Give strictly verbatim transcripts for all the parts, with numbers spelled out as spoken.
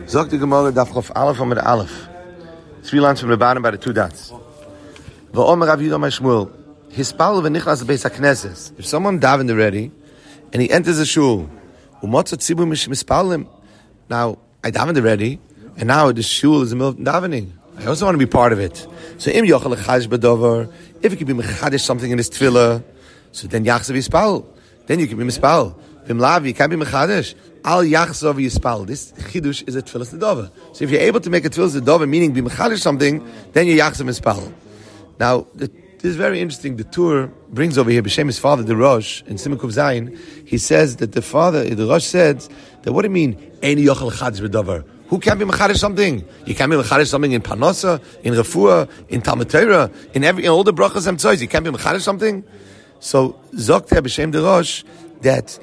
Zog the Gemara daf chof Aleph on the Aleph. Three lines from the bottom by the two dots. V'omer Rav Yehuda Shmuel, hispal v'nichlas beis hakneses. If someone davened already, and he enters a shul, u'motzat tzibur mispalim. Now, I davened already, and now the shul is in the middle of davening. I also want to be part of it. So, im yochel lechadish b'dover, if you can be mechadish something in this tefillah, so then yachzav yispal. Then you can be mispal. V'im lav, you can't be mechadish. Al yachzav yispal. This chidush is a tefillas nedover. So if you're able to make a tefillas nedover, meaning be mechadish something, then you yachzav mispal. Now, the, this is very interesting. The Tur brings over here, B'Shem his father, the Rosh, in Simon Kuf Zayin, he says that the father, the Rosh said, that what do you mean, Ein yochel chadish b'dover? Who can be mechadish something? You can be mechadish something in Panosa, in Refuah, in Talmud Torah, in every, in all the brachas and tzoys. You can't be mechadish something? So, Zokter B'Shem the Rosh, that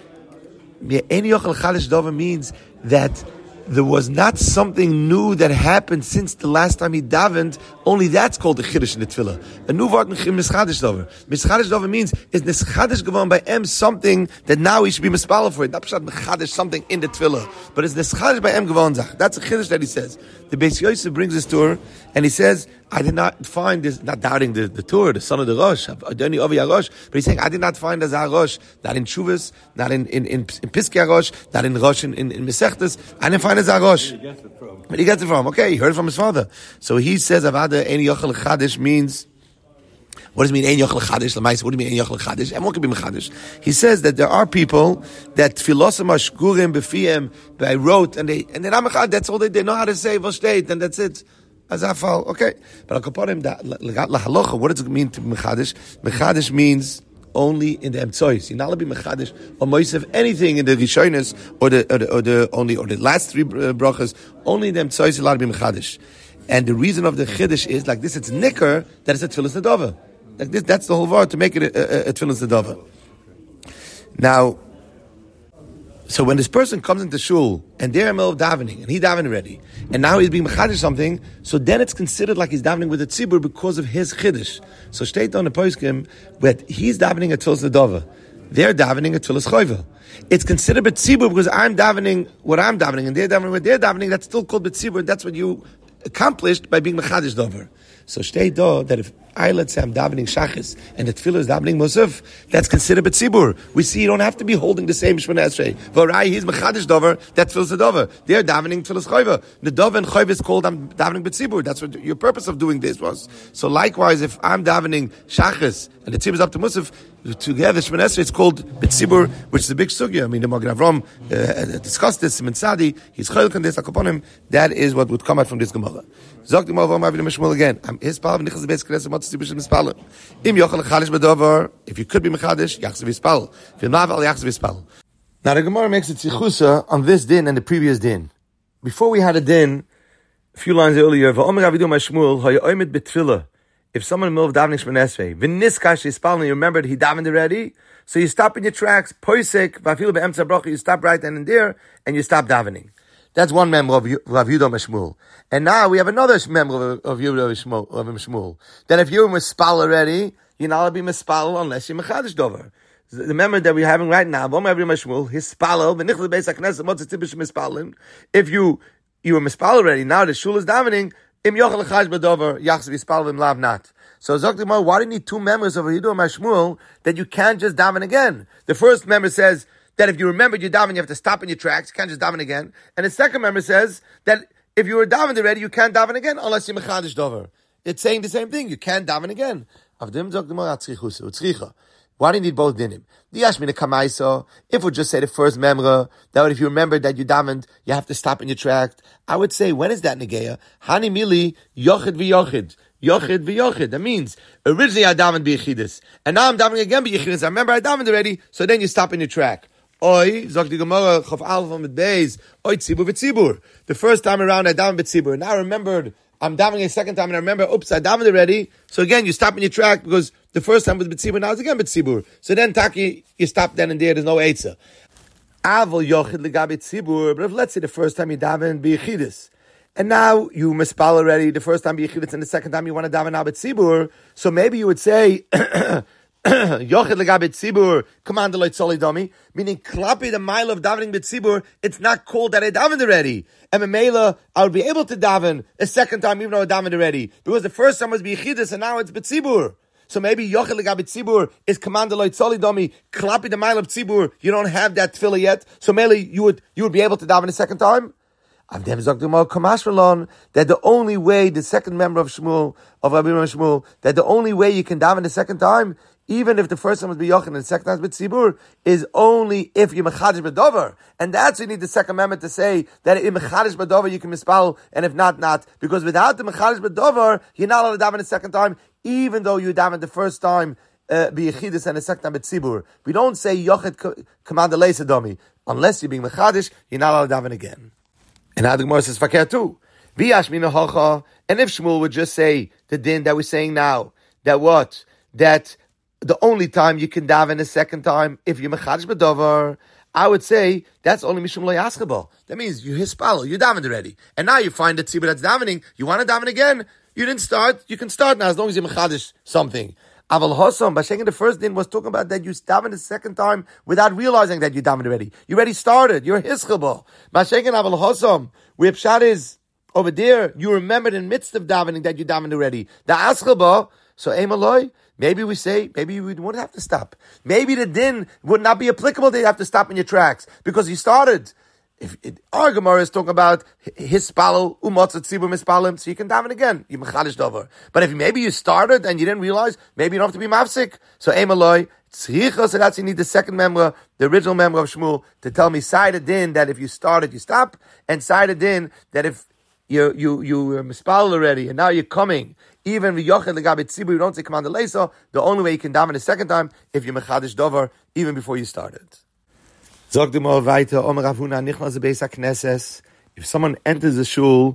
Ein yochel chadish dover means that there was not something new that happened since the last time he davened. Only that's called the chiddush in the tefillah. A new word mischadish dover. Mischadish dover means is nischadish gevon by em something that now he should be mispala for it. Not pshat mischadish something in the tefillah, but it's nischadish by em gevon zach. That's a chiddush that he says. The Beis Yosef brings this Tur and he says, I did not find this, not doubting the, the Tur, the son of the Rosh, Adoni Ovi HaRosh, but he's saying, I did not find as a Rosh, not in Shuvas, not in, in, in, in Piskei HaRosh, not in Rosh, in, in, in Mesechtes, I didn't find as a Rosh. Where did he get it from? Where did he get it from? Okay, he heard it from his father. So he says, Avada Ein Yochel Chadish means, what does it mean, Ein Yochel Chadish? What do you mean, Ein Yochel Chadish? Everyone can be Mechadish. He says that there are people that Tfilosim Ashkurim Befiem, by rote, and they, and they're not Mechadish, that's all they, they know how to say, Voshteit, and that's it. Azafal, okay. But I'll him that lahalocha, what does it mean to be Mechadish? Mechadish means only in the Emtsois. You're not allowed to be Mechadish or Moisef anything in the Rishonis or the, or the, or the, only, or the last three brachas, only in the Emtsois you're allowed to be Mechadish. And the reason of the Chiddush is, like this, it's Nicker, that it's a Tfilas Nedover. Like this, that's the whole word, to make it a, a, a Tfilas Nedover. Now, so when this person comes into shul and they're in the middle of davening and he davened already, and now he's being mechadish something, so then it's considered like he's davening with a tzibur because of his chiddush. So state on the poskim that he's davening at tfilas nedover, they're davening at tfilas choiva. It's considered b'tzibur because I'm davening what I'm davening and they're davening what they're davening. That's still called b'tzibur. That's what you accomplished by being mechadish dover. So state though that if I, let's say I'm davening shachis and the tefillah is davening musaf, that's considered b'tzibur. We see you don't have to be holding the same shmona esrei. V'rai he's mechadish dover, that tefillah is a dover. They're davening tefillah choiva. The dover and choiva is called I'm davening b'tzibur. That's what your purpose of doing this was. So likewise, if I'm davening shachis and the tzibur is up to musaf, together shmona esrei, it's called b'tzibur, which is a big sugya. I mean, the Magen Avram uh, discussed this. Simon Sadi, he's chaylik on this. Akoponim. That is what would come out from this Gemara. Zok the Mavar Mavim Shmuel again. His palav nichas beis knesset motzis tzibur mispal. Im yochel chadish b'dover. If you could be mechadish, yachzav yispal. V'im lav al yachzav yispal. Now the Gemara makes a tzichusa on this din and the previous din. Before we had a din, a few lines earlier, v'omer Rav Yehuda Shmuel hayoymed b'tfilah. If someone in the middle of davening Shemon Esrei, v'niskash yispal, and you remembered he davened already, so you stop in your tracks, poisek v'afilu be'emtza bracha, you stop right then and there, and you stop davening. That's one member of Rav Yehuda Shmuel. And now we have another member of Yehuda Shmuel. That if you're mispal already, you're not allowed to be mispal unless you're mechadish dover. The member that we're having right now, if you you were mispal already, now the shul is davening, im yochel chadish b'dover, yachzav yispal v'im lav not. So Zoktimah, why do you need two members of Yehuda Shmuel that you can't just daven again? The first member says that if you remembered your daven, you have to stop in your tracks. You can't just daven again. And the second member says that if you were davened already, you can't daven again unless you're mechadish dover. It's saying the same thing. You can't daven again. Why do you need both dinim? If we just say the first memra, that if you remember that you davened, you have to stop in your track. I would say, when is that negeya? Hani mili yochid v'yochid. Yochid v'yochid. That means, originally I davened b'yechidus, and now I'm davening again b'yechidus. I remember I davened already, so then you stop in your track. Oy, zok the Gemara, chof alf on the days, oy tzibur v'tzibur. The first time around I davened b'tzibur. Now I remembered, I'm davening a second time and I remember, oops, I davened already. So again, you stop in your track because the first time was b'tzibur, now it's again b'tzibur. So then, taki, you stop then and there, there's no eitzah. Avol yochid l'gabe tzibur, but if let's say the first time you davened b'yechidus, and now you mispal already, the first time b'yechidus and the second time you want to daven now b'tzibur, so maybe you would say, Yochid legabe tzibur, command loy tzoli dami, meaning klapi the mile of davening b'tzibur, it's not called that I davened already. And Memela, I would be able to daven a second time even though I davened already. Because the first time was b'yichidus and now it's b'tzibur. So maybe Yochid legabe tzibur is command loy tzoli dami, klapi the mile of tzibur, you don't have that tefillah yet. So maybe you would, you would be able to daven a second time? That the only way, the second member of Shmuel, of Rabbi Shmuel, that the only way you can daven the second time, even if the first time was b'yochid and the second time was b'tzibur, is only if you mechadish b'dover. And that's why you need the second amendment to say that in mechadish b'dover you can mispal, and if not, not. Because without the mechadish b'dover, you're not allowed to daven the second time, even though you daven the first time uh, b'yechidus and the second time b'tzibur. We don't say yochid command the leisadami. Unless you're being mechadish, you're not allowed to daven again. And now the Gemara says fakir too. And if Shmuel would just say the din that we're saying now, that what? That the only time you can daven a second time, if you're mechadish b'dover, I would say that's only mishum lo yaschabah. That means you hispalo, you davened already. And now you find a tzibur that's davening, you want to daven again, you didn't start, you can start now as long as you mechadish something. Aval Hossam, Basheng, the first din was talking about that you davened the second time without realizing that you davened already. You already started. You're hischabah. Basheng Aval Hossam, where Pshat is over there, you remembered in midst of davening that you davened already. The aschabah, so Emaloi, maybe we say, maybe we wouldn't have to stop. Maybe the din would not be applicable that you have to stop in your tracks because you started. If it, our Gemara is talking about hispalo umotza tzibur mispalim, so you can daven again. You mechadish dover. But if maybe you started and you didn't realize, maybe you don't have to be mafsik. So emaloi tzricha. So that's you need the second member, the original member of Shmuel, to tell me side din that if you started you stop, and side din that if you you you were mispal already and now you're coming. Even v'yochid legabe tzibur, you don't say command leisa. The only way you can daven the second time if you mechadish dover even before you started. If someone enters a shul,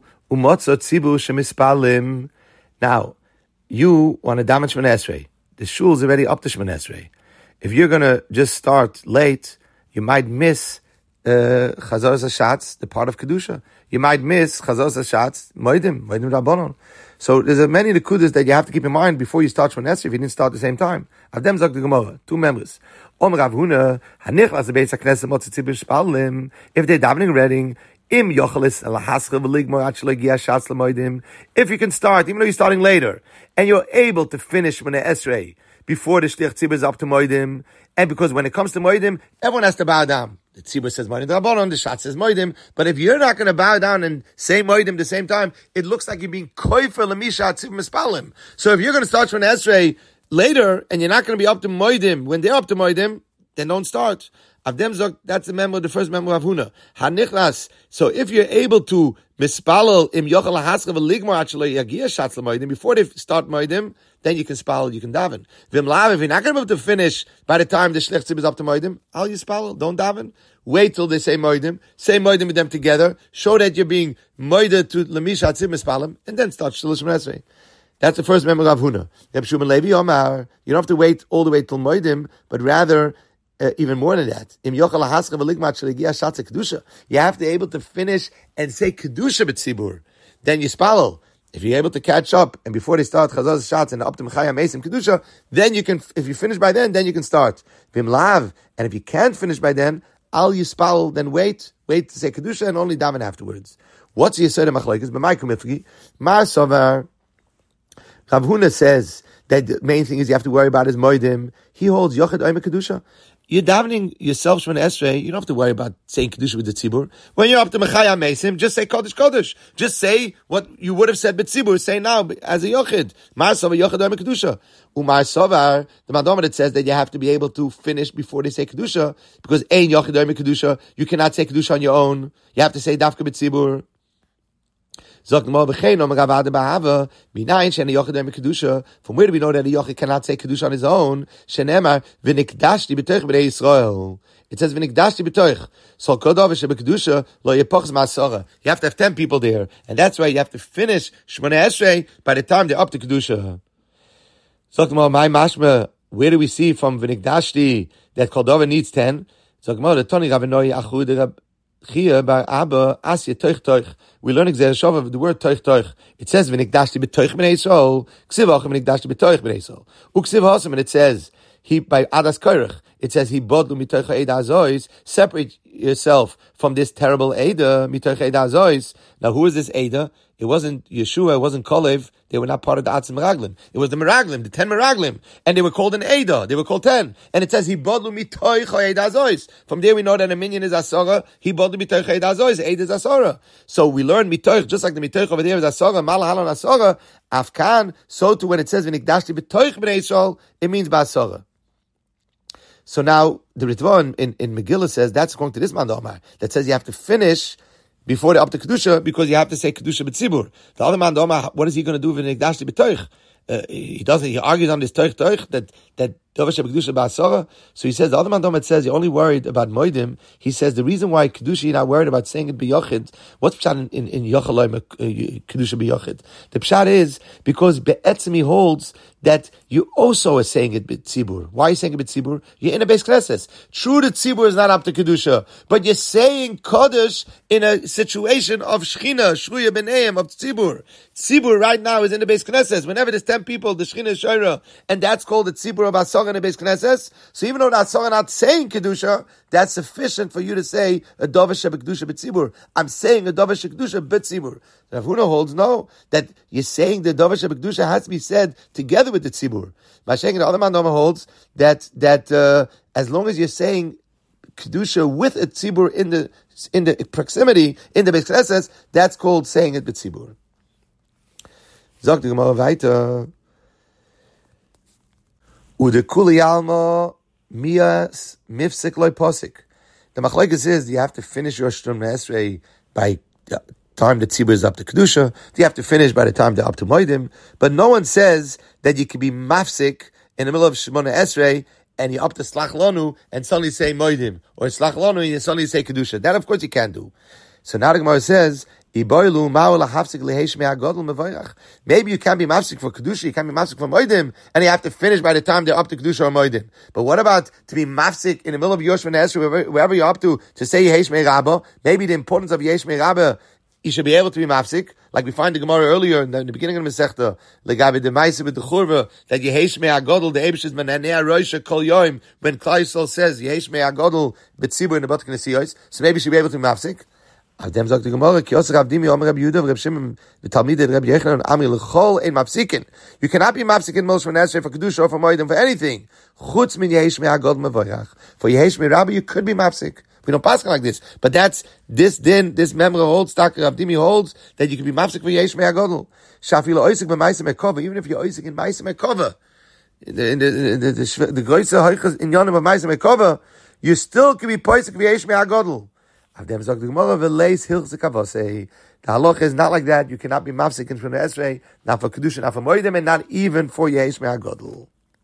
now, you want to daven Shmoneh Esrei. The shul is already up to Shmoneh Esrei. If you're going to just start late, you might miss Chazoros HaShatz, the part of Kedusha. You might miss Chazoros HaShatz, Moedim, Moedim Rabbanon. So there's a many nekudas that you have to keep in mind before you start Shmoneh Esrei if you didn't start at the same time. Avdem Zog the Gemara, two members. Om Rav Huna, Hanich as the Beis HaKnesset Motzi Tzibur Shpalim, if they're davening reading, Im Yochelis Elahascha V'Ligmor Actually Gia Shatz L'Moedim, if you can start, even though you're starting later, and you're able to finish Shmoneh Esrei before the Shlich Tzibur is up to Moedim, and because when it comes to Moedim, everyone has to bow down. The Tzibur says Moedim Rabbanon, the Shatz says Moedim, but if you're not going to bow down and say Moedim at the same time, it looks like you're being koifer l'misha tzibur mispalim. So if you're going to start Shmoneh Esrei later, and you're not going to be up to Moedim, when they're up to Moedim, then don't start. Avdem Zog, that's the member, the first member of Huna. Hanichlas. So if you're able to mispalel im yochel hahaska v'ligmor actually yagia shatz l'moedim, before they start moedim, then you can spalel, you can daven. V'imlav, if you're not going to be able to finish by the time the shlich tzibur is up to moedim, al yispalel, don't daven. Wait till they say moedim, say moedim with them together, show that you're being moeded to l'misha tzibur mispalim, and then start shlish Esrei. That's the first member of Huna. You don't have to wait all the way till moedim, but rather Uh, even more than that. You have to be able to finish and say Kedusha b'tzibur. Then you spalel. If you're able to catch up, and before they start Chazaz Shatz and up to Mechaya Mesim Kedusha, then you can, if you finish by then, then you can start. Vimlav, and if you can't finish by then, al yispalel, then wait, wait to say Kedusha and only daven afterwards. What's Yesod HaMachlokes? B'maykum ifgi, Mar Sovar, Rav Huna says that the main thing is you have to worry about is Moedim. He holds Yochid Oime Kedusha. You're davening yourself Shmoneh Esrei, you don't have to worry about saying Kedusha with the Tzibur. When you're up to Mechaya Mesim, just say Kodesh Kodesh. Just say what you would have said with Tzibur, say now as a Yochid. Mar Sovar Yochid Oime Kedusha. Umar Sovar, the Madomer, it says that you have to be able to finish before they say Kedusha, because Ein Yochid Oime Kedusha, you cannot say Kedusha on your own. You have to say Dafka with Tzibur. From where do we know that a Yochid cannot say Kedusha on his own? It says v'nikdashti b'toich. So kodav shebekdusha lo yepochs ma'asara. You have to have ten people there, and that's why you have to finish Shmoneh Esrei by the time they're up to kedusha. So my mashma, where do we see from v'nikdashti that kodav needs ten? So the Toni Ravinoi Achud Chia bar Abba Asya Toich Toich. We learn exactly the word Toich Toich. It says v'nikdashti b'toich b'nei Yisrael. Ksiv hachem v'nikdashti b'toich b'nei Yisrael. Uksiv hasem, and it says he by Adas Koirach, it says he bodlu mitoich Eda Azois, separate yourself from this terrible Eda, mitoich Eda Azois. Now who is this Eda? It wasn't Yeshua, it wasn't Kolev, they were not part of the Atzim Meraglim. It was the Meraglim, the ten Meraglim. And they were called an Eda, they were called ten. And it says, he bodlu mitoich Eda Azois. From there we know that a minion is Asora, he bodlu mitoich Eda Azois, Eda is Asora. So we learn mitoich, just like the mitoich over there is Asora, Malahalon Asora, Afkan, so too when it says, v'nikdashti b'toich b'nei Yisrael, it means Ba'asora. So now, the Ritva in, in Megillah says, that's according to this man Omar, that says you have to finish before the up to Kedusha, because you have to say Kedusha b'tzibur. The other man Omar, what is he going to do with Nikdashti b'toich? Uh, he doesn't, he argues on this toich toich, that, that Dovash Kedusha ba'asara. So he says, the other man Omar says, you're only worried about Moedim. He says, the reason why Kedusha, you're not worried about saying it b'yochid, what's Pshat in, in, in Yochalayim, uh, Kedusha b'yochid? The Pshat is, because Be'etzim he holds that you also are saying it b'tzibur. Why are you saying it b'tzibur? You're in a base knesses. True, the tzibur is not up to Kedusha, but you're saying Kodesh in a situation of Shechina, Shruya b'neim, of tzibur. Tzibur right now is in the base knesses. Whenever there's ten people, the Shechina is Shoira, and that's called the tzibur of Asara in the base knesses. So even though the Asara not saying Kedusha, that's sufficient for you to say a Dovash Kedusha b'tzibur. I'm saying a Dovash Kedusha b'tzibur. Rav Huna holds no, that you're saying the Dovash Kedusha has to be said together with the tzibur. Mashiach, the other man Doma holds that that uh, as long as you're saying Kedusha with a tzibur in the in the proximity in the Beis Knesses, that's called saying it b'tzibur. Zog the Gemara weiter. Ude kuli alma mias mifsik loy posik. The machlokes is you have to finish your Shtum Esrei by the time the tzibur is up to Kedusha. You have to finish by the time they're up to Moedim. But no one says that you can be mafsik in the middle of Shemona Esrei and you're up to Slach Lonu and suddenly say Moedim, or Slach Lonu and you suddenly say Kedusha. That of course you can do. So now the Gemara says, maybe you can be mafsik for Kedusha, you can be mafsik for Moedim, and you have to finish by the time they're up to Kedusha or Moedim. But what about to be mafsik in the middle of Yoshua Esrei, wherever, wherever you're up to, to say Yehesh Mei Rabba? Maybe the importance of Yehesh Mei Rabba, you should be able to be mafsik, like we find the Gemara earlier in the, in the beginning of the Masechta, legabe the Maisa with the Churva, that Yehesh Mei Agodol, the Eibush is Menanei Roisha Kol Yoim, when Klal Yisrael says Yehesh Mei Agodol b'tzibur in the Bot Knesiyos, so maybe you should be able to be mafsik. Avdem sagt die Gemara, ki Yosef Rav Dimi, Omer Rabbi Yehuda, Reb Shimon, the Talmidei Rabbi Yochanan, Amri l'chol ein mafsikin. You cannot be mafsikin most for Nesrei, for Kedusha, or for Moedim, for anything. Chutz min Yehesh Mei Agodol mevoyach. For Yehesh Mei Rabbi, you could be mafsik. We don't pass like this, but that's this. Din this member holds. Dr. Rav Dimi holds that you can be mafsik for Yehesh Mei Agodol. Shafilo oisik b'maisa mekova, even if you're oisik in maisa mekova, in the in the the the, the groise hoichas in yonim of maisa mekova, you still can be poisik for Yehesh Mei Agodol. Avdem zog the Gemara v'leis hilchzik avosei. The halacha is not like that. You cannot be mafsik in front of Esrei, not for Kedusha, not for Moedim, and not even for Yehesh Mei Agodol.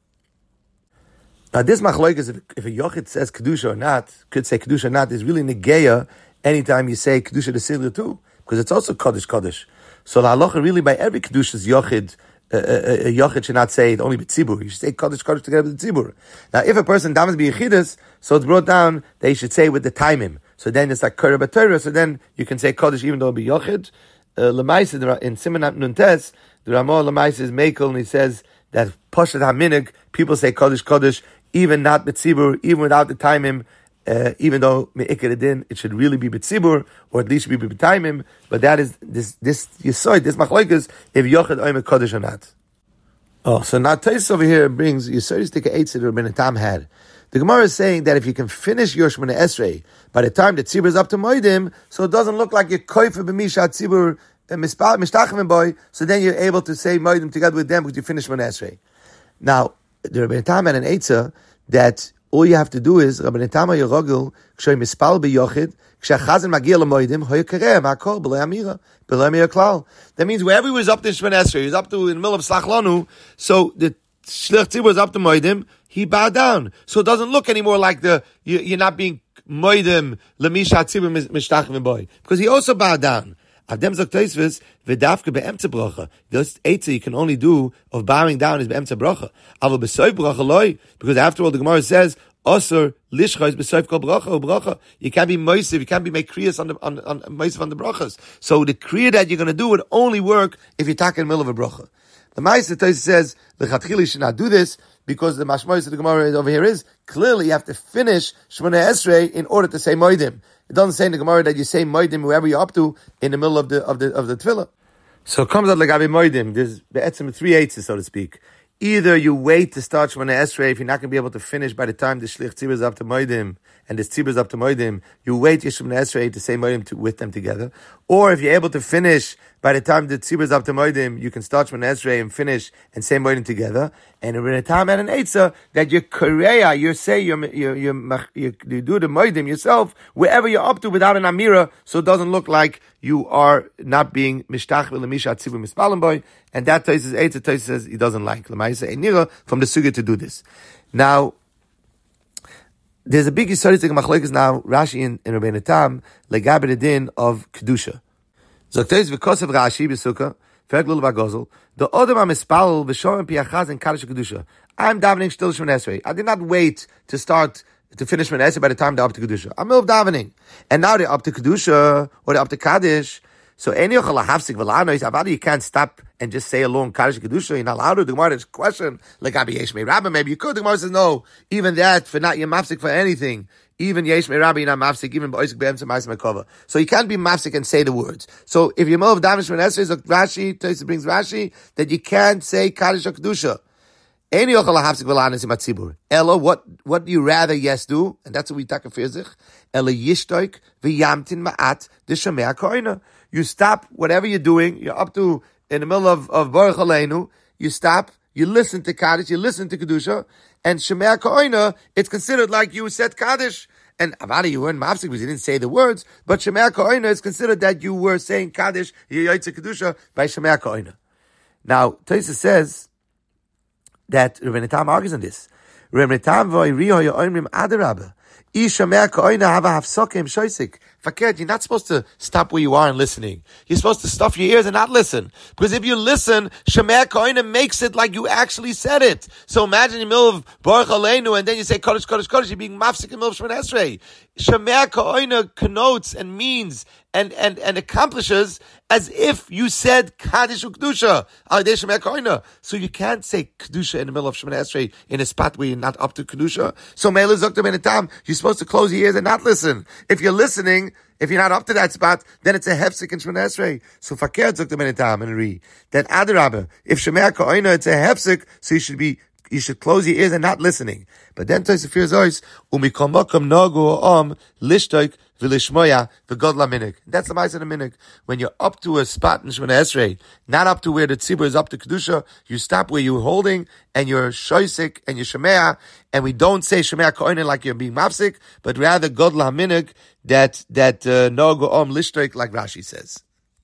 Now this machlokes is if, if a yochid says Kedusha or not, could say Kedusha or not, is really negeya anytime you say Kedusha to Sidra too, because it's also Kodesh Kodesh. So the halacha really by every Kedusha's yochid, uh, a, a yochid should not say it only with tzibur. You should say Kodesh Kodesh together with the tzibur. Now if a person davens b'yechidus, so it's brought down that you should say with the timim. So then it's like Korah B'Torah, so then you can say Kodesh even though it be yochid. Uh, L'maisa, in Siman Nuntes, the Ramah L'maisa is Mekel, and he says that Poshet HaMinig, people say Kodesh Kodesh, even not B'tzibur, even without the timim, uh, even though Me'ikar Edin, it should really be B'tzibur, or at least be B'timim, but that is, this, this, Yisoid, this Machlokes, if Yochid Oime Kodesh or not. Oh, so now Tais over here brings, Yisoid Stika Eitzid or Ben Tam had. The Gemara is saying that if you can finish your Shemona Esrei by the time the tzibur is up to Moedim, so it doesn't look like you're koifer b'misha tzibur mishtachim boy, so then you're able to say Moedim together with them because you finish Shemona Esrei. Now, the Rabbi Tam had an eitzah that all you have to do is Rabbi Tam yorogel kshoy mispal b'yochid kshachazan magia lemoedim hoyakareh ma'kol b'lei amira b'lei amira klal. That means wherever he was up to Shemona Esrei, he was up to in the middle of Slach Lanu, so the Shlich tzibur was up to Moedim, he bowed down. So it doesn't look anymore like the you, you're not being Moedim lemisha tzibur mishtachim boy, because he also bowed down. Avdem zok Tosfos v'dafka be'emtza bracha. This eitzah you can only do of bowing down is be'emtza bracha. Avol b'soif bracha loy, because after all the Gemara says osur lishchos b'soif kol bracha or bracha. You can't be moisiv, you can't be make kriyas on the on on moisiv on the brachas. So the kriya that you're going to do would only work if you're talking in the middle of a bracha. The Ma'aseh Tosfos says the Chatchili should not do this because the mashmois of the Gemara over here is clearly you have to finish Shmoneh Esrei in order to say Moedim. It doesn't say in the Gemara that you say Moedim whoever you're up to in the middle of the of the of the tefillah. So it comes out like Abi Moedim. There's be'etzim three eights, so to speak. Either you wait to start Shmoneh Esrei if you're not going to be able to finish by the time the Shlich Tzibur is up to Moedim, and the Tzibur is up to Moedim, you wait your Shmoneh Esrei to say Moedim to, with them together. Or if you're able to finish by the time the Tzibur is up to Moedim, you can start Shmoneh Esrei and finish and say Moedim together. And in a time and an Eitzah, that your Korea, you say, you you you you do the Moedim yourself, wherever you're up to without an Amira, so it doesn't look like you are not being Mishtach V'Lemisha Tzibur Mispalim Boy. And that Tosfos Eitzah Tosfos says he doesn't like L'maisa Einira from the Sugya to do this. Now, there's a big historic machlokes now, Rashi in, in Rabbeinu Tam, legabe the din of Kedusha. Zokteis v'kosev Rashi b'sukkah, ferg lulav agozel, the odom ha-mispalel v'shomem piachaz and Kaddish Kedusha. I'm davening still Shmoneh Esrei. I did not wait to start, to finish Shmoneh Esrei by the time they're up to Kedusha. I'm middle of davening. And now they're up to Kedusha, or they're up to Kaddish. So any you can't stop and just say along Kaddish Kedusha. You're not allowed to. The Gemara is question like Abi Yesh Mei Rabbi. Maybe you could. The Gemara says no. Even that for not your mafsik for anything. Even Yesh Mei Rabbi, you're not mafsik. Even Ba'osik Be'emtzim Ma'aseh Mekova. So you can't be mafsik and say the words. So if you're more of Davish Shmoneh Esrei, so Rashi Tosfos brings Rashi that you can't say Kaddish Kedusha. Any yochel lahavsik v'lanis imatzibur. Ella, what what do you rather yes do? And that's what we talk about. Ella yishtoik v'yamtin ma'at d'shamei koina. You stop whatever you're doing. You're up to in the middle of of Baruch Aleinu. You stop. You listen to Kaddish. You listen to Kedusha. And Shemei Koina, it's considered like you said Kaddish. And Avada, you weren't mafsik because you didn't say the words. But Shemei Koina is considered that you were saying Kaddish, Yoytze Kedusha by Shemei Koina. Now Tosfos says that Rabbeinu Tam argues on this. Rabbeinu Tam v'oiriho yo'omrim adarabah. Ishamei koina hava hafsokim shoisik. Fakir, you're not supposed to stop where you are and listening. You're supposed to stuff your ears and not listen. Because if you listen, Shemei koina makes it like you actually said it. So imagine in the middle of Baruch Aleinu and then you say Kodesh, Kodesh, Kodesh, you're being mafsik in the middle of Shmoneh Esrei. Shemei koina connotes and means and, and, and accomplishes as if you said Kaddish Ukdusha. So you can't say Kedusha in the middle of Shmoneh Esrei in a spot where you're not up to Kedusha. So Meila Zokta Ben Tam, you're supposed to close your ears and not listen. If you're listening, if you're not up to that spot, then it's a hefsek in Shmoneh Esrei. So Fakir Zokta Ben Tam and Ri. Then Adarabah, if Shemei Koina it's a hefsek, so you should be you should close your ears and not listening. But then Tosfos fears ois umikomakam nagu om lishtoik v'lishmoya v'godla minik. That's the ma'aseh of the minik. When you're up to a spot in Shmoneh Esrei, not up to where the tzibur is up to kedusha, you stop where you're holding and you're shoisik and you're shemea, and we don't say shemea koinen like you're being mafsik, but rather godla minik that that nagu om lishtoik like Rashi says.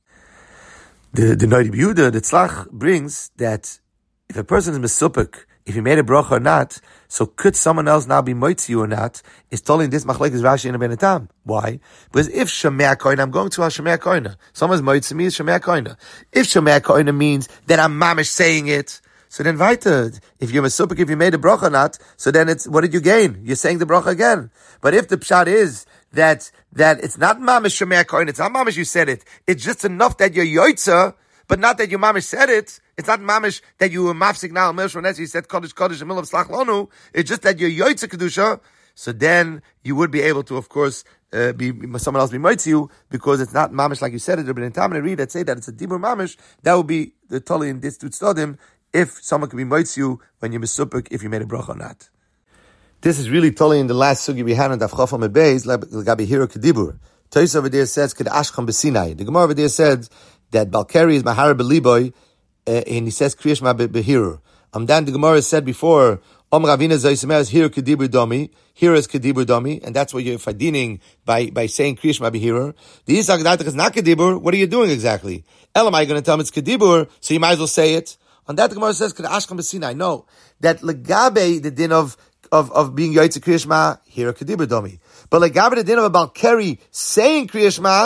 The the Noidi B'Yehuda, the Tzlach brings that if a person is mesupik, if he made a bracha or not, so could someone else now be moitzi you or not? Is telling this machlekes Rashi in Rabbeinu Tam. Why? Because if Shemei Koina, I'm going to a Shemei Koina. Someone's moitzi me is Shemei Koina. If Shemei Koina means that I'm mamish saying it, so then weiter. If you're mesupik, if you made a bracha or not, so then it's what did you gain? You're saying the bracha again. But if the pshat is that that it's not mamish Shemei Koina, it's not mamish you said it. It's just enough that you're yoitza, but not that your mamish said it. It's not mamish that you were mafsik now, you said Kodesh Kodesh in the middle of Slach Lonu. It's just that you're yoitza kedusha. So then you would be able to, of course, uh, be someone else be moitzi you because it's not mamish like you said it. Rabbeinu Tam and read that say that it's a dibur mamish. That would be the tali in this to studim if someone could be moitzi you when you're mesupik if you made a bracha or not. This is really tali in the last sugi we had on Daf Chaf Amud Beis Gabi Hiro Kedibur. Tosfos over there says Kedashcham B'Sinai. The Gemara over there said that Balkari is Mahara Beliboy, uh, and he says Kriyash Ma Behirur. Um, then the Gemara said before, Om Ravina Zaysemer is here Kedibur Domi, here is Kedibur Domi, and that's what you're fadining by, by saying Kriyash Ma Behirur. The Yisak Datak is not Kedibur, what are you doing exactly? Elam, are you going to tell him it's Kedibur, so you might as well say it? On that the Gemara says, Kedashcham B'Sinai. No, that Legabe, the din of Of, of being Yaitze Kriyash Ma, here Kedibur Domi. But Legabe, the din of a Balkari saying Kriyash Ma,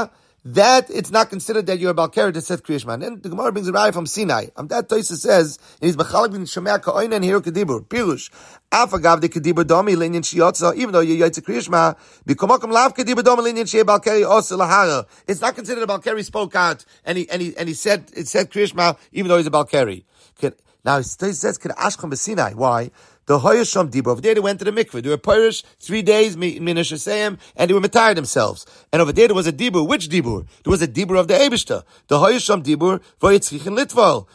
that it's not considered that you're a Balkari that said Kriya Shema. And then the Gemara brings a raya from Sinai. Um, that Tosa says, and he's B'chalak bin Shomea Ka'oina and Hiro Kedibur. Pirush. Afagav de Kedibur Domi Linyan Shiyotza, even though you're Yotze Kriya Shema, B'komakom Lav Kedibur Domi Linyan Shiyeh Balkari Osa Lahara. It's not considered a Balkari spoke out, and he, and he, and he said, it said Kriya Shema, even though he's a Balkari. Now, it says, K'da Ashkam B'Sinai. Why? The Hoyasham Dibur. Over there, they went to the mikveh. They were Pirish, three days, Minash Hashem, and they were retired themselves. And over there, there was a Dibur. Which Dibur? There was a Dibur of the Eibishter. The Hoyasham Dibur, Voyetzrichen Litval.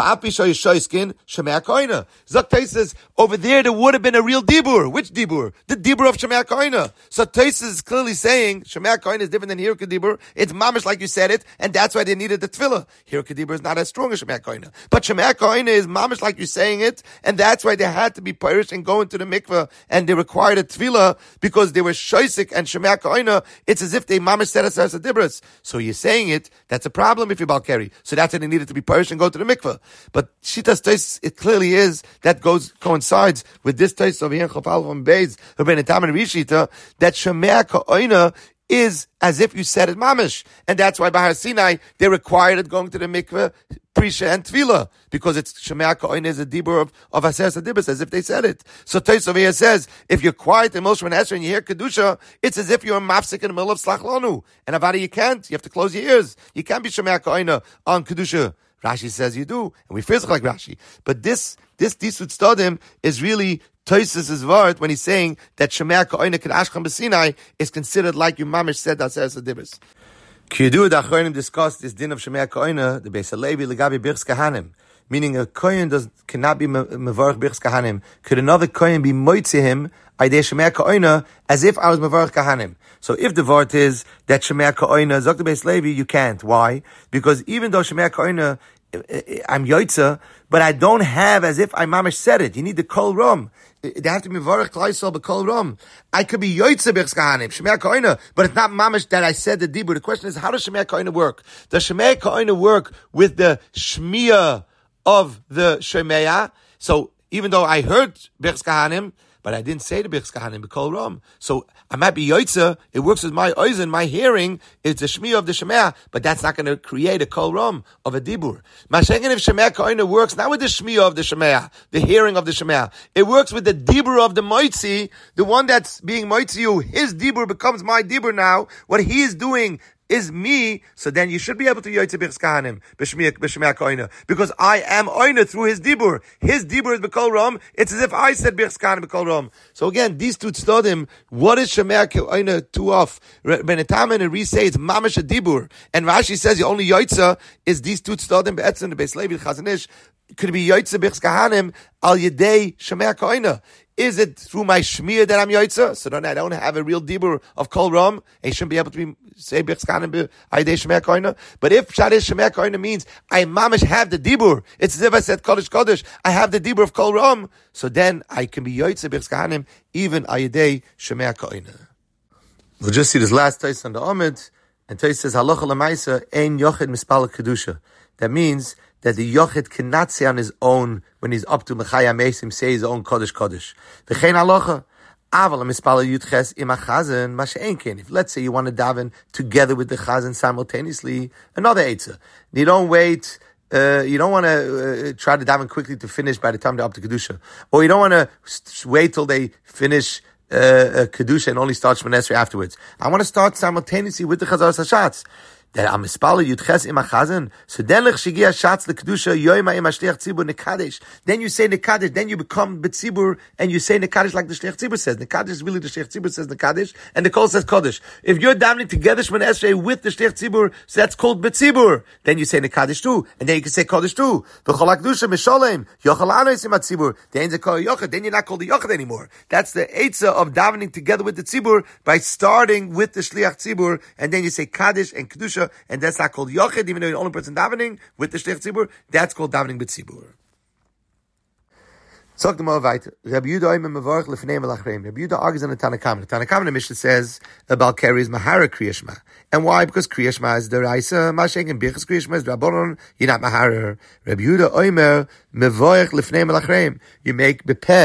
Zak says, over there, there would have been a real Dibur. Which Dibur? The Dibur of Shemea Koina. So Tais is clearly saying, Shemea Koina is different than Hirka Dibur. It's mamish like you said it, and that's why they needed the tefillah. Hirka Dibur is not as strong as Shemea Koina. But Shemea Koina is mamish like you're saying it, and that's why they had to be Pirish and go into the mikveh, and they required a tefillah, because they were Shoisik and Shemea Koina. It's as if they mamish said it as a Dibras. So you're saying it, that's a problem if you're Balkari. So that's why they needed to be Pirish and go to the mikveh. But Shitas Tais, it clearly is, that goes, coincides with this Tais over here in Chofal from Beis, Rabbeinu Tam and Rishita, that Shemea Ka'oina is as if you said it mamish. And that's why Bahar Sinai, they required it going to the mikveh, Prisha and Tvila, because it's Shemea Ka'oina is a dibur of, of Aseres HaDibros, as if they said it. So Tais over here says, if you're quiet in Moshe and Esher and you hear Kedusha, it's as if you're mafsik in the middle of Slach Lanu. And Avada, you can't. You have to close your ears. You can't be Shemea Ka'oina on Kedusha. Rashi says you do, and we feel like Rashi. But this, this Disut Stodim is really Tosis' word when he's saying that Shemea Ka'oina K'd Ashkam B'Sinai is considered like you mamish said that says the Dibros. K'yidu the Achronim discussed this din of Shemea Ka'oina, the Beis Halevi Legabi Birchs Kahanim, meaning a Kohen does cannot be Mevarach Birchs Kahanim. Could another Kohen be moitzi him Aidei Shemea Ka'oina as if I was Mevarach Kahanim? So if the word is that Shemea Ka'oina, Zok the Beis Halevi, you can't. Why? Because even though Shemea Ka'oina, I'm Yoitza, but I don't have as if I mamish said it. You need the Kol Rom. They have to be Mevarach Klaisol b'Kol Rom. I could be Yoitza Birchs Kahanim, Shemea Ka'oina, but it's not mamish that I said the Dibur. The question is, how does Shemea Ka'oina work? Does Shemea Ka'oina work with the Shmiya of the Shemea? So even though I heard Birchs Kahanim, but I didn't say the Birchs Kahanim b'Kol Rom. So I might be Yoitza, it works with my oizen, my hearing, it's a Shmiya of the Shemea, but that's not going to create a Kol Rom of a Dibur. Mashengen if Shemea Ka'oina works not with the Shmiya of the Shemea, the hearing of the Shemea, it works with the Dibur of the Moitzi, the one that's being Moitzi you, his Dibur becomes my Dibur now, what he is doing is me, so then you should be able to Yoitze Birchs Kahanim b'Shemea Ka'oina, because I am Oina through his Dibur. His Dibur is b'Kol Rom. It's as if I said Birchs Kahanim b'Kol Rom. So again, these two tzodim, what is Shemea Ka'oina two off? Rabbeinu Tam and Ari say it's mamash a Dibur, and Rashi says the only Yoitze is these two tzodim be'etzem the Beis Halevi Chazon Ish. Could it be Yoitze Birchs Kahanim al Yedei Shemea Ka'oina? Is it through my Shmiya that I'm Yoitza? So then I don't have a real Dibur of Kol Rom. I shouldn't be able to be, say Birchs Kahanim b'Aidei Shemea Ka'oina. But if Shadish Shemea Ka'oina means I mamish have the Dibur, it's as if I said Kodesh Kodesh, I have the Dibur of Kol Rom, so then I can be Yoitza Birchs Kahanim even Aidei Shemea Ka'oina. We'll just see this last Tais on the Amid, and Tais says Halacha L'Maisa Ein Yochid Mispal Kedusha. That means that the Yochid cannot say on his own, when he's up to Mechaya Mesim, say his own Kodesh Kodesh. V'chein halacha, aval mispala yudches im hachazan, ma she'en ken. If let's say you want to daven together with the chazan simultaneously, another eitzah. You don't wait, uh, you don't want to uh, try to daven quickly to finish by the time they're up to Kedusha. Or you don't want to wait till they finish uh, uh, Kedusha and only start Shemon Esrei afterwards. I want to start simultaneously with the Chazaras HaShatz. That am mispala yudches im hachazan. So then lech shigia shatz lekedusha yoyma im hashliach tzibur nekadesh. Then you say nekadesh. Then you become betzibur and you say nekadesh like the shliach tzibur says. Nekadesh is really the shliach tzibur says nekadesh, and the kol says kodesh. If you're davening together Shemon Esrei with the shliach tzibur, so that's called betzibur. Then you say nekadesh too, and then you can say kodesh too. V'chol hakdusha misholem yochel anois im hatzibur. Then the kol yochel. Then you're not called the yochel anymore. That's the eitzah of davening together with the tzibur by starting with the shliach tzibur, and then you say kadesh and kedusha. And that's not called Yochid, even though you're the only person davening with the Shliach Tzibur. That's called davening b'tzibur. Sag the more weiter. Rabbi Yehuda oimer mevorach lefnei melachreim. Rabbi Yehuda argues on the Tanna Kamma. The Tanna Kamma in the Mishnah says about Balkari is Mahara Kriya Shema. And why? Because Kriya Shema is the Raisa. Mashek and Birchas Kriya Shema is Rabbanon. You're not Mahara. Rabbi Yehuda oimer mevorach lefnei melachreim. You make bepeh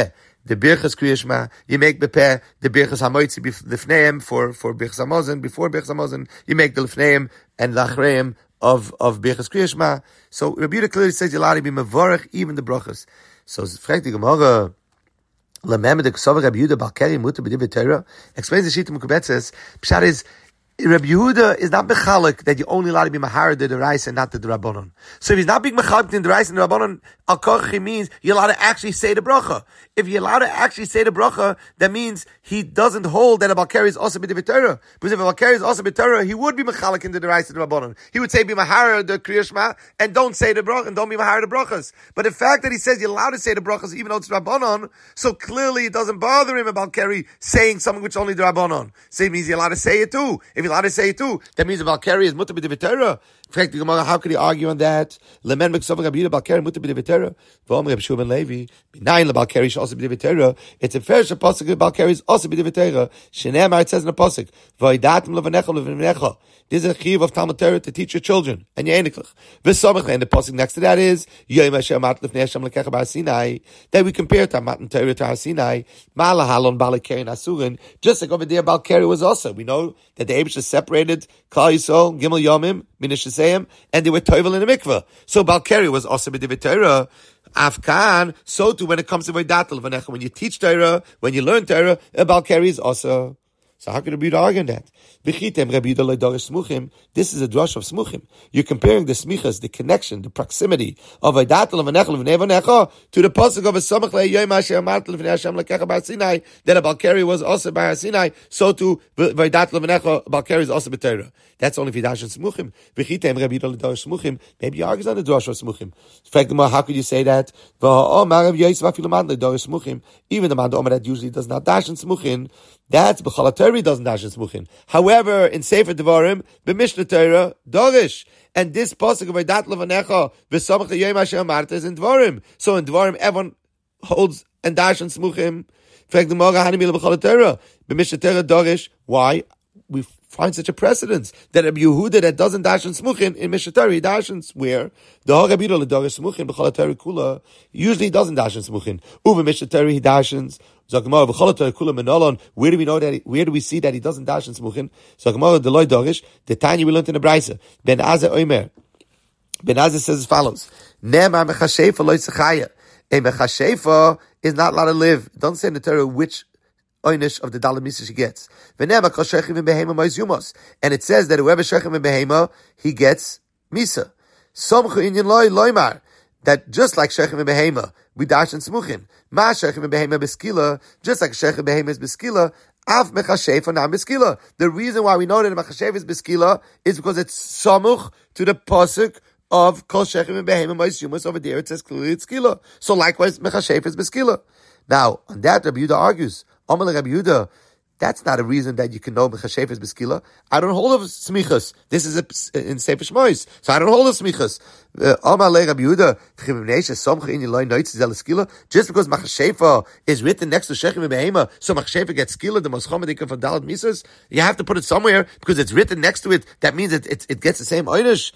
the Birchas Kriyashma, you make Bepeh, the Birchas HaMoitzi Lifneim for, for Birchas HaMozen, before Birchas HaMozen, you make the Lifneim and the Achreim of, of Birchas Kriyashma. So Rabbi Yehuda clearly says you're allowed to be Mevorech, even the Brachas. So, fragt die Gemara, Lamem de Ksav Rabbi Yehuda Balkeri Mutter B'divrei Torah, explains the Shita Mekubetzes, Pshat is, Rabbi Yehuda is not mechalik that you're only allowed to be mahar the Deraisa and not the Rabbanon. So if he's not being mechalik in the Deraisa and the Rabbanon, al kochi means you're allowed to actually say the bracha. If you're allowed to actually say the bracha, that means he doesn't hold that a Balkari is also b'divrei Torah. Because if a Balkari is also b'divrei Torah, he would be mechalik in the Deraisa and the Rabbanon. He would say be mahar the Kriya Shema and don't say the bracha and don't be mahar the brachas. But the fact that he says you're allowed to say the brachas even though it's Rabbanon, so clearly it doesn't bother him about Balkari saying something which only the Rabbanon. So it means you're allowed to say it too. If allowed to say it too. That means the Balkari is mutter b'divrei Torah. In fact, the Gemara, how could he argue on that? Lemen b'ksav Rabbi Yehuda Balkari mutter b'divrei Torah. V'omer Rabbi Shua ben Levi b'nayin leBalkari also b'divrei Torah. It's a fair shapasuk Balkari is also b'divrei Torah. Shenemar, it says in the pasuk, v'oidatim levanecha levanecha. This is a chiv of Talmud Torah to teach your children and yeiniklach. V'samach, and the pasuk next to that is Yom Hashem Mat Lefnei Hashem Lekecha Bar Sinai. That we compare Talmud Torah to Har Sinai. Malahalon Balkari and Asurin. Just like over there, Balkari was also. We know that the Eibush separated Klal Yisrael, Gimel Yomim, Minishaseyim, and they were toivel in the mikveh. So Balkari was also b'divrei Torah. Afkan, so too when it comes to Vaydatel Vanecha, when you teach Torah, when you learn Torah, a Balkari is also. So how could Rabbi Yehuda argue that? This is a drush of smuchim. You're comparing the smichas, the connection, the proximity of Vaydatel Vanecha Levnei Vanecha to the pasuk of a samach le'yom asher amarta lefnei Hashem lekecha bar Sinai. That a Balkari was also by Har Sinai. So too Vaydatel Vanecha Balkari is also b'Torah. That's only if you dash on smuchim. V'chitem Rabbi Yehuda l'darish smuchim. Maybe he argues on the drush of smuchim. In fact, how could you say that? Even the man that usually does not dash on smuchim, that's b'chol Torah doesn't dash on smuchim. However, in Sefer Devarim, b'Mishnah Torah, dorish. And this pasuk of Vaydat levanecha v'samach le'yom asher amarta is in Devarim. So in Devarim, everyone holds and dash on smuchim. In fact, the Gemara hanimila b'chol Torah, b'Mishnah Torah dorish. Why? We find such a precedence that Rabbi Yehuda that doesn't dash on smuchin in Mishnah Torah he dashes where the Rabbi Yehuda l'darish smuchin b'chol Torah kula usually he doesn't dash on smuchin. Uve Mishnah Torah he dashes. Zagmar b'chol Torah kula menolon. Where do we know that? He, where do we see that he doesn't dash on smuchin? Zagmar the loy darish. The Tanya we learned in the Brisa. Ben Azeh Omer. Ben Azeh says as follows: Ne'emar mechashefa loy tzachaya. A mechashefa is not allowed to live. It doesn't say in the Torah which oynish of the dalam misa she gets. And it says that whoever shechim in behema, he gets misa. That just like shechim in behema, we dash and smuchin. Ma shechim in behema beskila, just like shechim in behema is beskila, af mechashefa na beskila. The reason why we know that mechashefa is beskila is because it's samuch to the pasuk of kol shechim in behema ma'is yumas. Over there it says clearly it's skila. So likewise mechashefa is beskila. Now on that Rabbi Yehuda argues. Amalei Rabbi Yehuda, that's not a reason that you can know mechashefa is beskila. I don't hold of smichas. This is a, in Sefer Shmois, so I don't hold of smichas. Amalei Rabbi Yehuda, just because mechashefa is written next to shechim and behema, so mechashefa gets skila, the most chomedik of dalad misas. You have to put it somewhere because it's written next to it. That means it it, it gets the same oynish.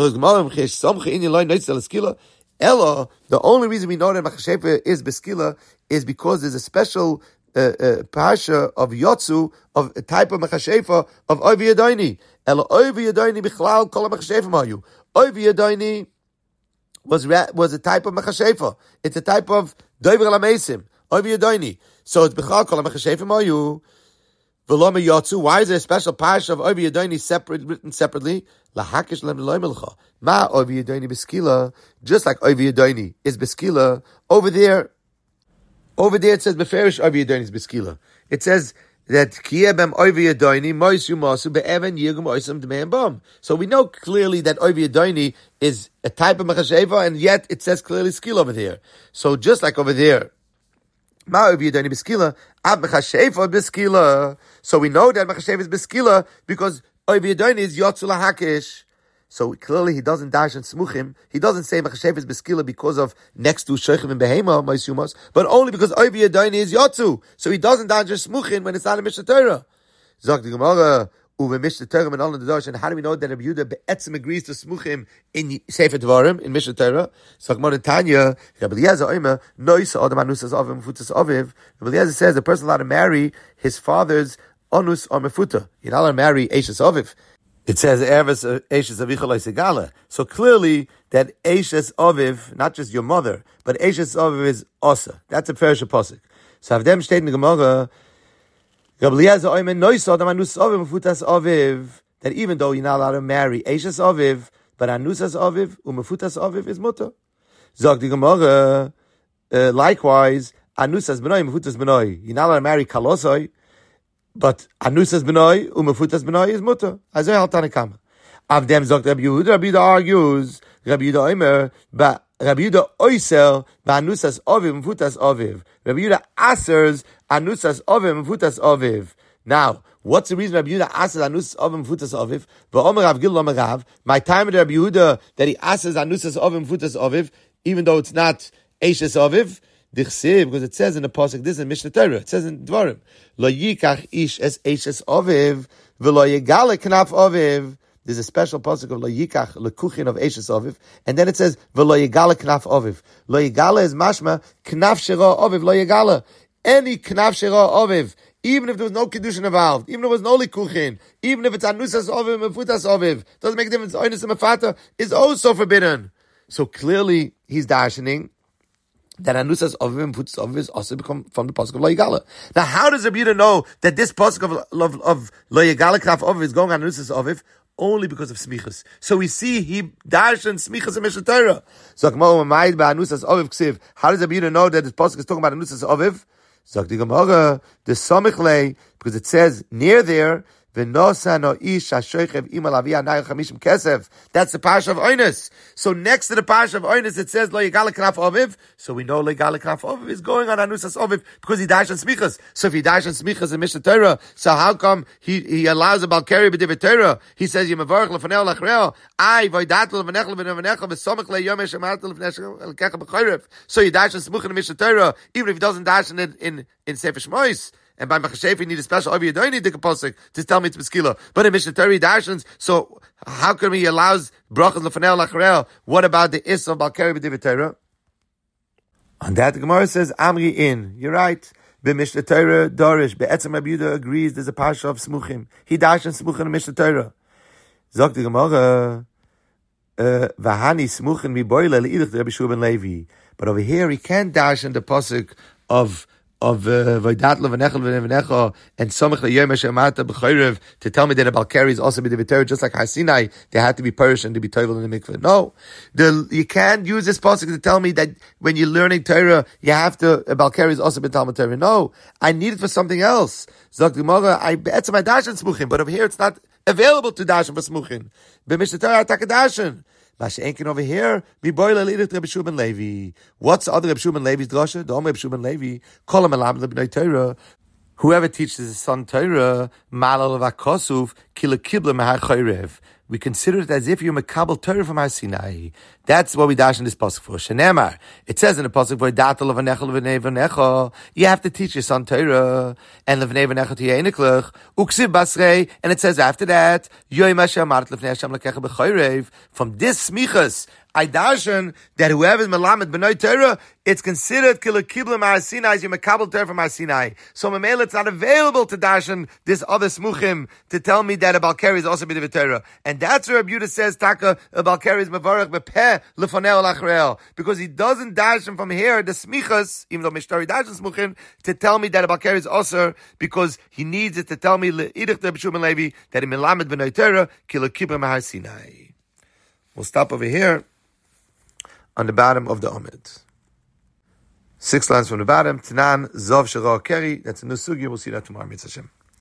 Ella, the only reason we know that mechashefa is beskila is because there's a special Uh, uh, parasha of Yotzu, of a type of mechashefa of Ovi Yadayni. Ela Ovi Yadayni bichlal kol mechashefa mayu. Ovi Yadayni was was a type of mechashefa. It's a type of doiver alamesim. Ovi Yadayni. So it's bichlal kol mechashefa mayu. V'loma Yotzu. Why is there a special parasha of Ovi Yadayni separate, written separately? Lahakish lem loy melcha. Ma Ovi Yadayni beskila. Just like Ovi Yadayni is beskila over there. Over there it says beferish Ovi Yadayni is beskila. It says that kiyebem Ovi Yadayni moisu masu be'even yigum oisam d'meim bam. So we know clearly that Ovi Yadayni is a type of mechashefa, and yet it says clearly skila over there. So just like over there, ma Ovi Yadayni beskila, ab mechashefa beskila. So we know that mechashefa is beskila because Ovi Yadayni is yotzu lahakish. So clearly he doesn't dash and smuchim. He doesn't say mechashefa is beskila because of next to sheichim and behema, ma'isumas, but only because Ovi Yadayni is yotzu. So he doesn't dash and smuchim when it's not a Mishnah Torah. Zok the Gemara, Uve Mishnah Torah and all in the Dosh, and how do we know that Rabbi Yehuda be'etzim agrees to smuchim in Sefer Dvarim, in Mishnah Torah? So Gemara in Tanya, Rabbi Eliezer Omer, Noisa Adam Anusas Aviv Mefutas Aviv. Rabbi Eliezer says the person allowed to marry his father's Anus or Mefuta. You're not allowed to marry Eishes Aviv. It says Erves Eishes Avicha Lo Segala. So clearly that Eishes Aviv, not just your mother, but Eishes Aviv is Osa. That's a Perish Pasuk. So Avdem steht in the Gemara, Rabbi Eliezer Omer Noisa Adam Anus Aviv Mefutas Aviv, that even though you're not allowed to marry Eishes Aviv, but Anusas Aviv Umefutas Aviv is Mutter. Zog the Gemara, uh, likewise, Anusas Benoi Mefutas Benoi. You're not allowed to marry Kalosoi, but Anusas Benoi Umefutas Benoi is Mutter. Azay Al Tanakama. Avdem Zog Rabbi Yehuda. Rabbi Yehuda argues, Rabbi Yehuda Omer, but Rabbi Yehuda Oisel Anusas Aviv Mefutas Aviv. Rabbi Yehuda Asers Anusas Aviv Mefutas Aviv. Now, what's the reason Rabbi Yehuda asers Anusas Aviv Mefutas Aviv? V'Omer Rav Gil Omer Rav. My time with Rabbi Yehuda that he asers Anusas Aviv Mefutas Aviv, even though it's not Eishes Aviv. Dichsiv, because it says in the pasuk, this is in Mishnah Torah. It says in Dvarim, Lo yikach ish es Eishes Aviv, v'lo yegale knaf Aviv. There's a special pasuk of Lo yikach lekuchin of Eishes Aviv, and then it says v'lo yegale knaf Aviv. Lo yegale is mashma knaf shera Aviv. Lo yegale any knaf shera Aviv, even if there was no kedushin involved, even if there was no likuchin, even if it's anusas Aviv mefutas Aviv, doesn't make a difference. Oinus and mefata is also forbidden. So clearly he's darshaning that Anusas Aviv and Futas Aviv is also become from the pasuk of Lo Yigala. Now, how does Rabbi Yehuda know that this pasuk of, of, of Lo Yigala Knaf Aviv is going on Anusas Aviv? Only because of smichas. So we see he darshan smichas in Mishnah Torah. So Anusas Aviv ksiv. How does Rabbi Yehuda know that this pasuk is talking about Anusas Aviv? So the Gemara, the Samichle, because it says near there, that's the parsha of Oinus. So next to the parsha of Oinus, it says Lo Yigala Knaf Aviv. So we know Lo Yigala Knaf Aviv is going on Anusas Aviv because he dash on smichas. So if he dash on smichas in Mishnah Torah, so how come he, he allows a Balkari b'divrei Torah? He says Yemavarach lefanel lachreo. I voidatul v'nechel v'nevanecha v'somach leyomesh amartul v'nechel l'kecha b'chayrev. So he dash on smuch in Mishnah Torah, even if he doesn't dash in it in in Sefer Shmois. And by Machashev, you need a special Ovi Yadoni Dikaposik to tell me it's Meskila. But in Mishnah Torah, Darshans, so how come he allows Brachas Lefanel Lacharel? What about the Is of Balkari B'divrei Torah? On that, the Gemara says, Amri in. You're right. The Mishnah Torah, Dorish, Be'etzem Rabbi Yehuda agrees there's a Pasha of Smuchim. He Darshan Smuchim in Mishnah Torah. Zok the Gemara, Vahani Smuchim mi Boile Le'idach Rabbi Shua ben Levi. But over here, he can't Darshan the Pasuk of of Vaydatla v'nechel v'nevanecha and Somach le'yomesh amata b'chayrev to tell me that a Balkari is also b'divrei Torah, just like Har Sinai, they had to be Perish and to be tovel in the mikveh. No, the, you can't use this pasuk to tell me that when you're learning Torah, you have to, a Balkari is also been Talmud Torah. No, I need it for something else. Zok the Gemara, I be'etzem I dashen smuchim, but over here it's not available to dashen for smuchim. B'mishnah Torah I take a dashen. Mashenkin over here, mi boile leidach Rabbi Shua ben Levi. What's the other Rabbi Shua ben Levi's drasha? The Omer Rabbi Shua ben Levi, kol ha'melam lebnei Torah. Whoever teaches his son Torah, malal v'akosuf, kila kibla mehar chayrev. We consider it as if you're mekabel Torah from Har Sinai. That's what we dash in this pasuk for. Shenemar. It says in the pasuk, "V'datel levanecha levanei vanecha." You have to teach your son Torah and levanei vanecha tiyeniklech uksiv basrei. And it says after that, "Yoyim Hashem amart lefnei Hashem lekecha b'chayrev." From this smichas, I darshan that whoever is melamed b'noi Torah, it's considered kila kibla Har Sinai. You're mekabel Torah from Har Sinai. So mamela, it's not available to darshan this other smuchim to tell me that a Balkari is also b'divrei Torah. And that's where Rabbi Yehuda says taka a Balkari is mevarach b'peh lefanel lachreel, because he doesn't darshan from here the smichas, even though mishtari darshan smuchim, to tell me that a Balkari is also, because he needs it to tell me leidach Rabbi Shua ben Levi that he melamed b'noi Torah kila kibla Har Sinai. We'll stop over here on the bottom of the Omid. Six lines from the bottom. Tanan, Zov Shara Keri. That's a new sugi. We'll see that tomorrow. Mitzvah Hashem.